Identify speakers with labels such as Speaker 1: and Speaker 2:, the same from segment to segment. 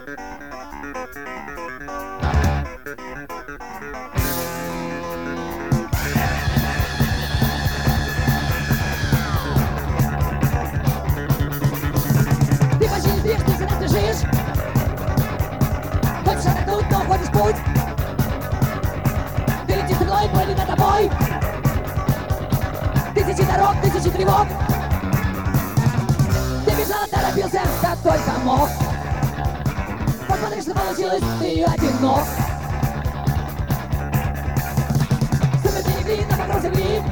Speaker 1: Ты почти не спишь, ты всегда спешишь. Хочешь отдохнуть, но ходишь в путь. Ты летишь стрелой, плыли над тобой. Тысячи дорог, тысячи тревог. Ты бежал, торопился, как только мог. Посмотри, что получилось, ты одинок. Сумерки легли на покров земли.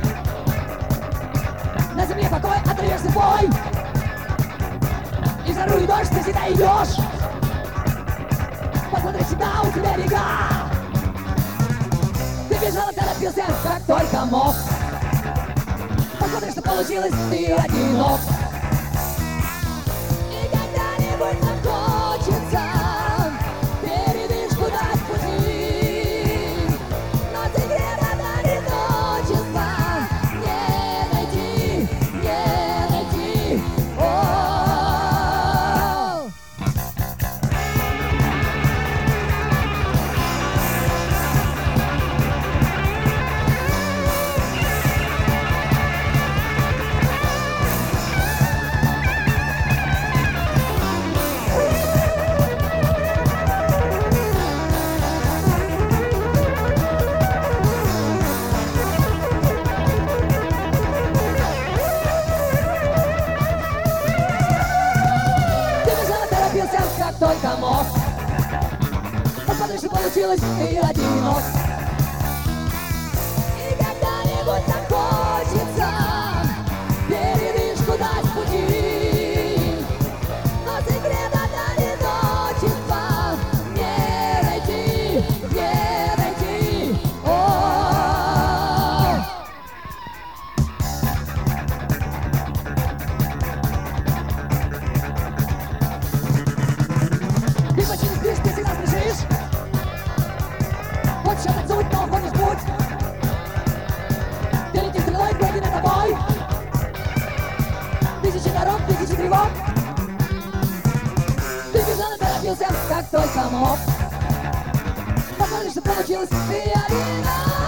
Speaker 1: На земле покой, отрывешься в бой. И в жару и дождь ты всегда идешь. Посмотри, всегда у тебя бега. Ты бежал, торопился, как только мог. Посмотри, что получилось, ты одинок. И когда-нибудь захочется передышку дать пути. Но секрета одиночества не найти, не найти. О-о-о. Ты бежал, торопился, как только мог. Посмотри, что получилось, ты одинок. И когда-нибудь захочется передышку дать в пути. Но секрет от одиночества не найти, не найти. О-о-о. Ты почти не спишь, ты всегда спешишь. Хочешь отдохнуть, но ходишь в путь. Ты летишь стрелой, плыли над тобой. Тысячи дорог, тысячи тревог. Ты бежал и торопился, как только мог. Посмотри, что получилось, ты одинок.